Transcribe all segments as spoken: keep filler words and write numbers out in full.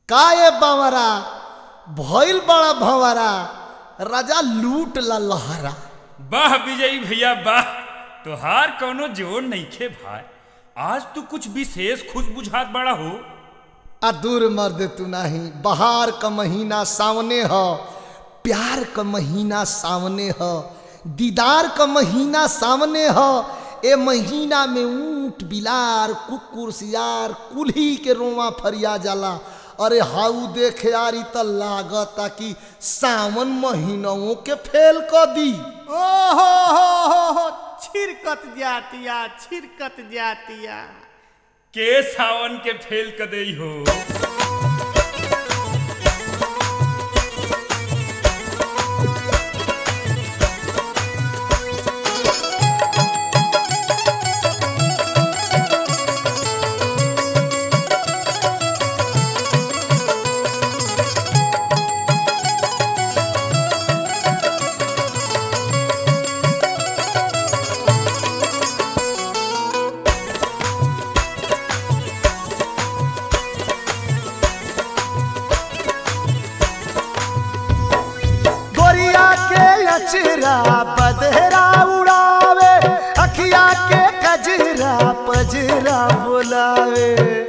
काए बावरा भइल बड़ा भंवरा राजा लूट ला लहरा। वाह विजयी भैया वाह, तोहार कौनो जोर नइखे भाई। आज तू कुछ विशेष खुश बुझात बड़ा हो। आ दूर मर्द तू नहीं, बहार का महीना सामने हो, प्यार का महीना सामने हो, दीदार का महीना सामने हो। ए महीना में ऊंट बिलार कुकुर सियार कुल्ही के रोवा फरिया जाला। अरे हाउ देख यारी त लागता कि सावन महीनों के फेल क दी। ओहो हो हो हो छिरकत जातिया छिरकत जातिया के सावन के फेल क देई हो। अचरा बदहरा उड़ावे, अखिया के कजरा पजरा बुलावे।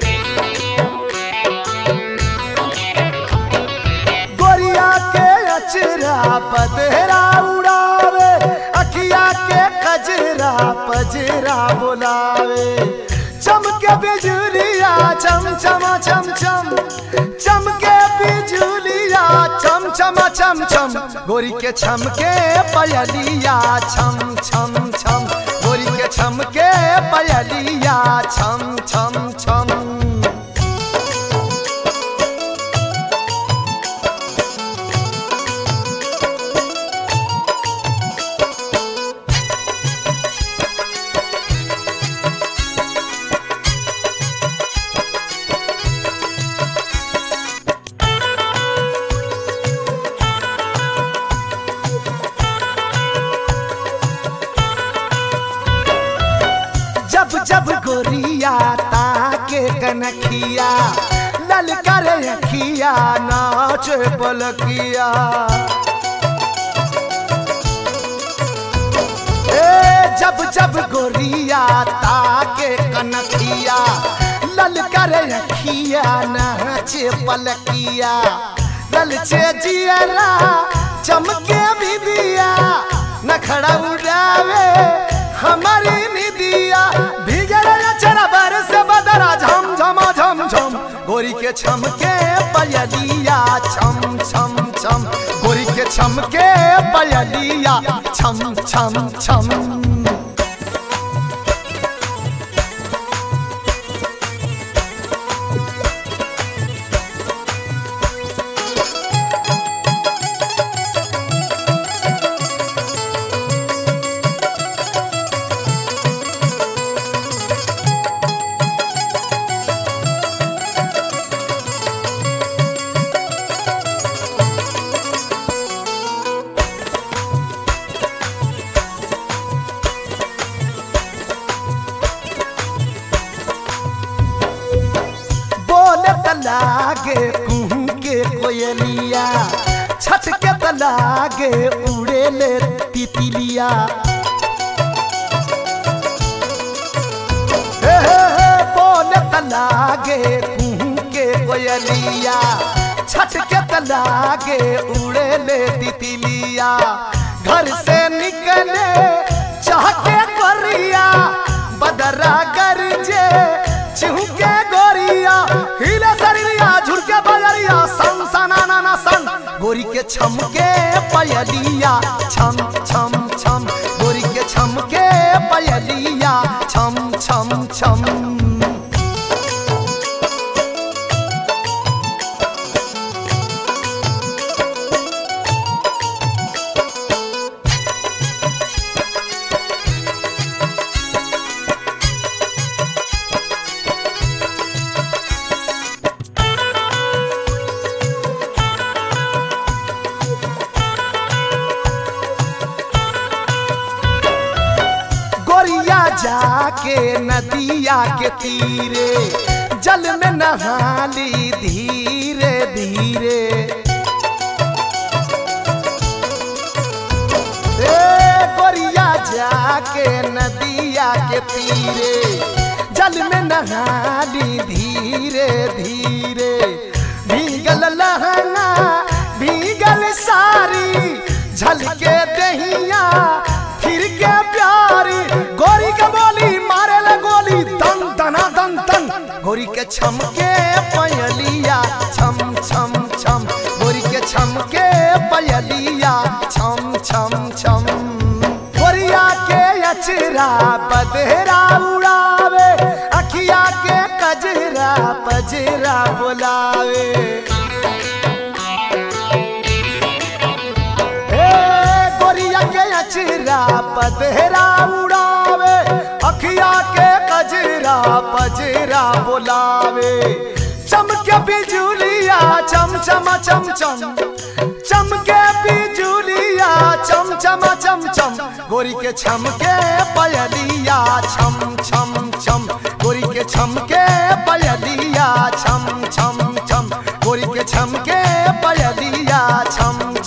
गोरिया के अचरा बदहरा उड़ावे, अखिया के कजरा पजरा बुलावे। चमके बिजुलिया चम चमा चम चम, चमके बिजुलिया चम चमा चम चम। गोरी के छमके पयलिया छम छम छम, गोरी के छमके पयलिया छम छम छम। जब गोरिया ताके कनखिया ललकर अखिया नाच पलकिया। ए जब जब गोरिया ताके कनखिया ललकर अखिया नाच पलकिया। ललचे जियरा चमके बिदिया, नखड़ा उड़ावे हमारी निदिया। चरा बरस बदरा झम झमा झम झम, गोरी के छमके पयलिया छम छम छम, गोरी के छमके पयलिया छम छम छम। लागे कुहू के कोयलिया, छत के तलागे उड़े ले तितलिया। हे हे हे बोले तलागे कुहू के कोयलिया, छत के तलागे उड़े ले तितलिया। घर से निकले चाह के गोरिया, बदरा गरजे चिहुके गोरिया। हिले शरीरिया झुरके बजरिया सन सना ना सन, गोरी के छमके पयलिया छम छम छम, गोरी के छमके पयलिया छम छम छम। जाके नदिया के तीरे जल में नहाली धीरे नहाली धीरे धीरे। भीगल लहंगा भीगल सारी झलके दहिया फिर के प्यारी। गोरी के बोली मारे ले गोली दन दना दन दन। गोरी के छमके पयलिया छम छम छम। गोरी के छमके पयलिया छम छम छम। गोरिया के अचरा बदहरा उड़ावे अखिया के कजरा पजरा बुलावे। अचरा पदहरा उड़ावे अखिया के कजरा पजरा बुलावे। चमके बिजुलिया चम चमा चम चम। चमके बिजुलिया चम चमा चम चम। गोरी के छमके पयलिया छम छम छम। गोरी के छमके पयलिया छम छम छम। गोरी के छमके पयलिया छम